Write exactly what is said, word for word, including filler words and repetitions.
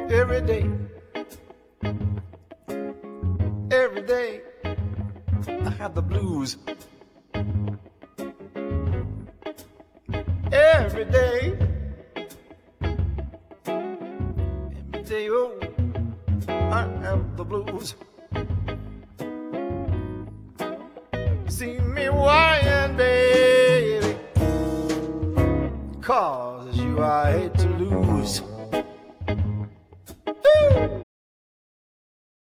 every day, every day I have the blues. Every day, every day, oh, I have the blues. See me whining, baby, 'cause you I hate to lose.